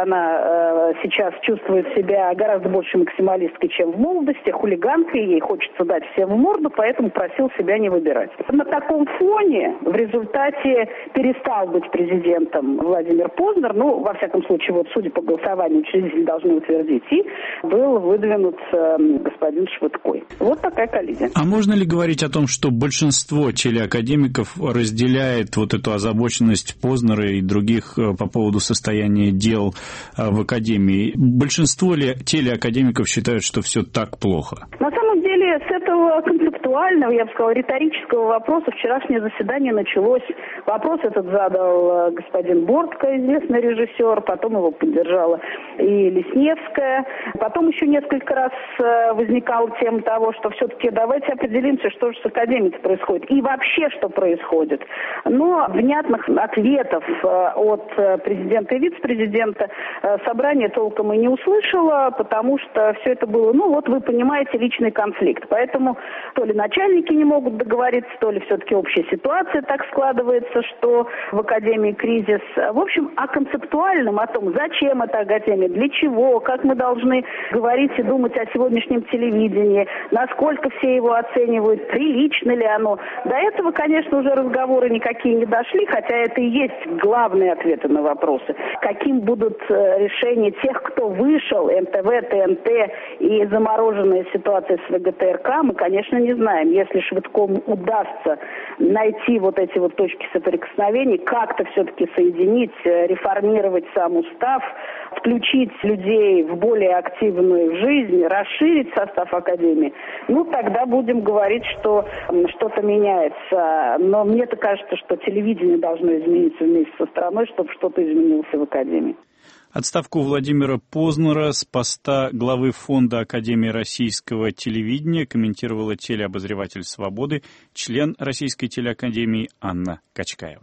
она сейчас чувствует себя гораздо больше максималисткой, чем в молодости, хулиганкой, ей хочется дать всем в морду, поэтому просил себя не выбирать. На таком фоне в результате перестал быть президентом Владимир Познер, ну, во всяком случае, вот судя по голосованию, учредители должны утвердить, и был выдвинут господин Швыдкой. Вот такая коллизия. А можно ли говорить о том, что большинство телеакадемиков разделяет вот эту озабоченность Познера и других по поводу состояния дел в Академии? Большинство ли телеакадемиков считают, что все так плохо? На самом деле, с этого концептуального, я бы сказала, риторического вопроса вчерашнее заседание началось. Вопрос этот задал господин Бортко, известный режиссер, потом его поддержала и Лесневская. Потом еще несколько раз возникала тема того, что все-таки давайте определимся, что же с Академией происходит и вообще, что происходит. Но внятных ответов от президента и вице-президента собрание толком и не услышало, потому что все это было, ну вот вы понимаете, личный конфликт. Поэтому то ли начальники не могут договориться, то ли все-таки общая ситуация так складывается, что в Академии кризис. В общем, о концептуальном, о том, зачем эта Академия, для чего, как мы должны говорить и думать о сегодняшнем телевидении, насколько все его оценивают, прилично ли оно. До этого, конечно, уже разговоры никакие не дошли, хотя это и есть главные ответы на вопросы. Каким будут решения тех, кто вышел, НТВ, ТНТ и замороженная ситуация с ВГТРК, мы, конечно, не знаем. Если Швыдкому удастся найти вот эти вот точки соприкосновения, как-то все-таки соединить, реформировать сам устав, включить людей в более активную жизнь, расширить состав Академии, ну, тогда будем говорить, что что-то меняется. Но мне-то кажется, что телевидение должно измениться вместе со страной, чтобы что-то изменилось в Академии. Отставку Владимира Познера с поста главы фонда Академии российского телевидения комментировала телеобозреватель «Свободы», член Российской телеакадемии Анна Качкаева.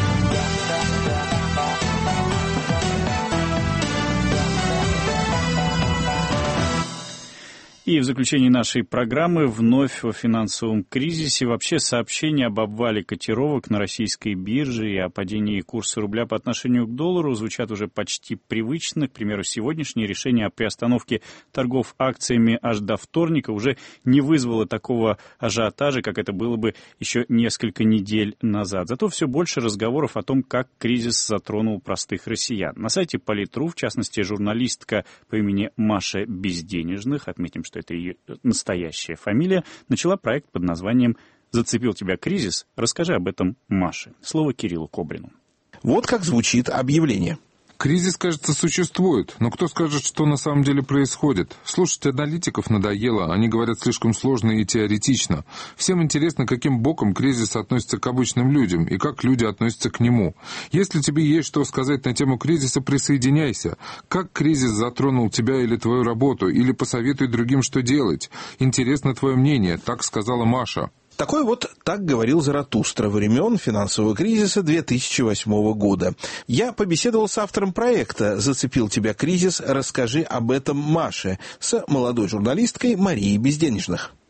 И в заключении нашей программы вновь о финансовом кризисе. Вообще сообщения об обвале котировок на российской бирже и о падении курса рубля по отношению к доллару звучат уже почти привычно. К примеру, сегодняшнее решение о приостановке торгов акциями аж до вторника уже не вызвало такого ажиотажа, как это было бы еще несколько недель назад. Зато все больше разговоров о том, как кризис затронул простых россиян. На сайте Политру, в частности, журналистка по имени Маша Безденежных, отметим, что это ее настоящая фамилия, начала проект под названием «Зацепил тебя кризис? Расскажи об этом Маше». Слово Кириллу Кобрину. Вот как звучит объявление. Кризис, кажется, существует, но кто скажет, что на самом деле происходит? Слушать аналитиков надоело, они говорят слишком сложно и теоретично. Всем интересно, каким боком кризис относится к обычным людям и как люди относятся к нему. Если тебе есть что сказать на тему кризиса, присоединяйся. Как кризис затронул тебя или твою работу, или посоветуй другим, что делать. Интересно твое мнение, так сказала Маша. Так говорил Заратустра времен финансового кризиса 2008 года. Я побеседовал с автором проекта «Зацепил тебя кризис? Расскажи об этом Маше» с молодой журналисткой Марией Безденежных.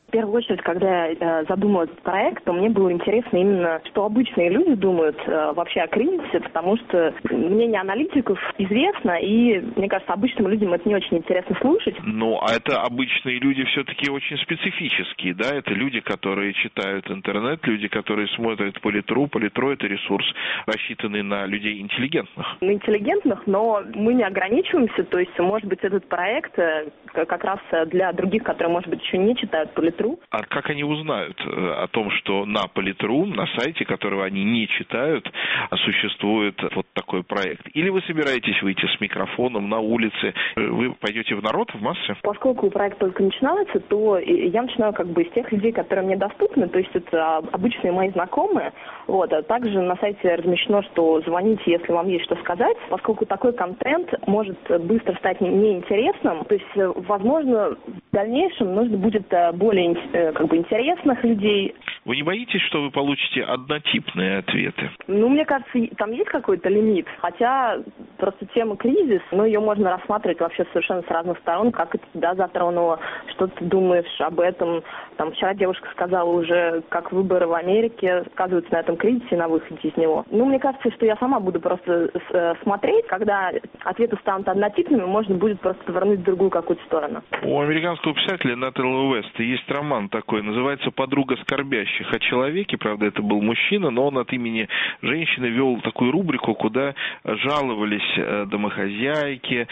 В первую очередь, когда я задумала этот проект, то мне было интересно именно, что обычные люди думают вообще о кризисе, потому что мнение аналитиков известно, и, мне кажется, обычным людям это не очень интересно слушать. Ну, а это обычные люди все-таки очень специфические, да? Это люди, которые читают интернет, люди, которые смотрят Политру. Политру — это ресурс, рассчитанный на людей интеллигентных. На интеллигентных, но мы не ограничиваемся, то есть, может быть, этот проект как раз для других, которые, может быть, еще не читают Политру. А как они узнают о том, что на Политру, на сайте, которого они не читают, существует вот такой проект? Или вы собираетесь выйти с микрофоном на улице? Вы пойдете в народ, в массы? Поскольку проект только начинается, то я начинаю как бы из тех людей, которые мне доступны, то есть это обычные мои знакомые. Вот. А также на сайте размещено, что звоните, если вам есть что сказать. Поскольку такой контент может быстро стать неинтересным, то есть, возможно, в дальнейшем нужно будет более интересных людей. Вы не боитесь, что вы получите однотипные ответы? Ну, мне кажется, там есть какой-то лимит. Хотя просто тема кризис, ее можно рассматривать вообще совершенно с разных сторон, как это тебя затронуло, что ты думаешь об этом. Там вчера девушка сказала уже, как выборы в Америке сказываются на этом кризисе, на выходе из него. Мне кажется, что я сама буду просто смотреть, когда ответы станут однотипными, можно будет просто повернуть в другую какую-то сторону. У американского писателя Натана Уэста есть роман такой, называется «Подруга скорбящих». О человеке, правда, это был мужчина, но он от имени женщины вел такую рубрику, куда жаловались домохозяйки,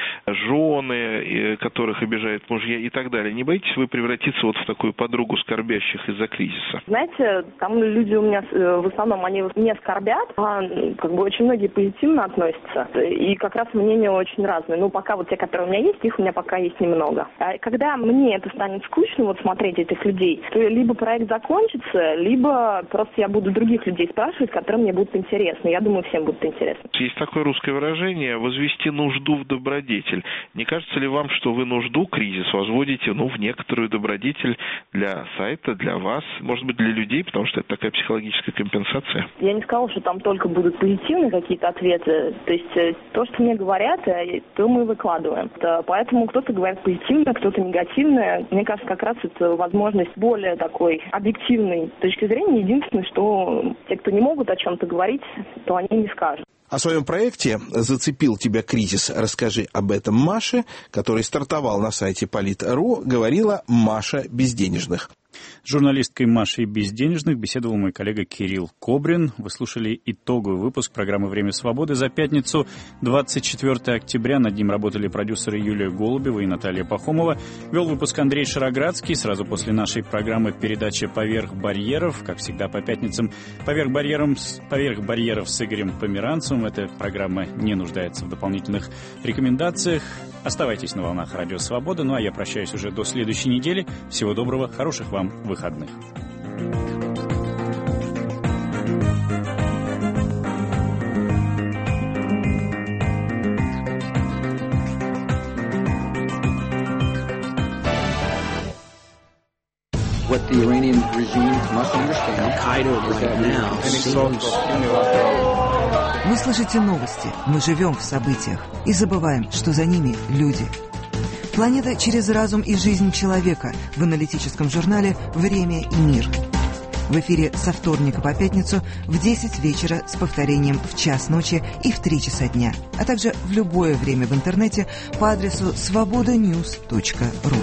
жены, которых обижают мужья и так далее. Не боитесь вы превратиться вот в такую подругу скорбящих из-за кризиса? Знаете, там люди у меня в основном они не скорбят, а очень многие позитивно относятся. И как раз мнения очень разные. Пока вот те, которые у меня есть, их у меня пока есть немного. А когда мне это станет скучно, смотреть этих людей, то либо проект закончится, либо просто я буду других людей спрашивать, которые мне будут интересны. Я думаю, всем будут интересны. Есть такое русское выражение «возвести нужду в добродетель». Не кажется ли вам, что вы нужду, кризис, возводите в некоторую добродетель для сайта, для вас, может быть, для людей, потому что это такая психологическая компенсация? Я не сказала, что там только будут позитивные какие-то ответы. То есть то, что мне говорят, то мы выкладываем. Поэтому кто-то говорит позитивно, кто-то негативно. Мне кажется, как раз это возможность более такой объективной точки зрения. Единственное, что те, кто не могут о чем-то говорить, то они не скажут. О своем проекте «Зацепил тебя кризис. Расскажи об этом Маше», который стартовал на сайте Полит.ру, говорила Маша Безденежных. С журналисткой Машей Безденежных беседовал мой коллега Кирилл Кобрин. Вы слушали итоговый выпуск программы «Время свободы» за пятницу, 24 октября. Над ним работали продюсеры Юлия Голубева и Наталья Пахомова. Вел выпуск Андрей Шароградский. Сразу после нашей программы передача «Поверх барьеров». Как всегда по пятницам «Поверх барьеров» с Игорем Померанцевым. Эта программа не нуждается в дополнительных рекомендациях. Оставайтесь на волнах Радио Свобода. Ну а я прощаюсь уже до следующей недели. Всего доброго, хороших вам выходных. What the Iranian regime must understand, Al-Qaeda right now Вы слышите новости, мы живем в событиях и забываем, что за ними люди. Планета через разум и жизнь человека в аналитическом журнале «Время и мир». В эфире со вторника по пятницу в 10 вечера с повторением в час ночи и в 3 часа дня, а также в любое время в интернете по адресу svobodanews.ru.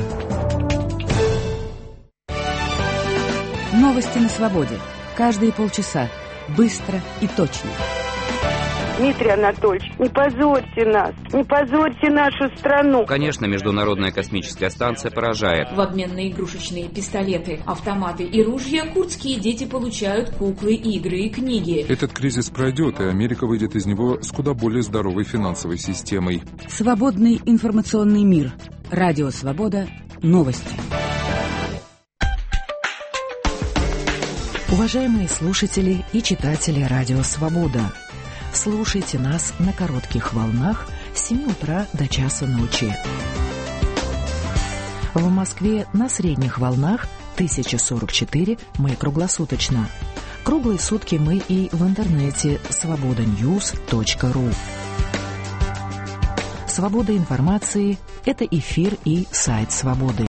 Новости на свободе. Каждые полчаса. Быстро и точно. Дмитрий Анатольевич, не позорьте нас, не позорьте нашу страну. Конечно, Международная космическая станция поражает. В обмен на игрушечные пистолеты, автоматы и ружья курдские дети получают куклы, игры и книги. Этот кризис пройдет, и Америка выйдет из него с куда более здоровой финансовой системой. Свободный информационный мир. Радио Свобода. Новости. Уважаемые слушатели и читатели Радио Свобода, слушайте нас на коротких волнах с 7 утра до часа ночи. В Москве на средних волнах 1044, мы круглосуточно. Круглые сутки мы и в интернете svobodanews.ru. Свобода информации – это эфир и сайт Свободы.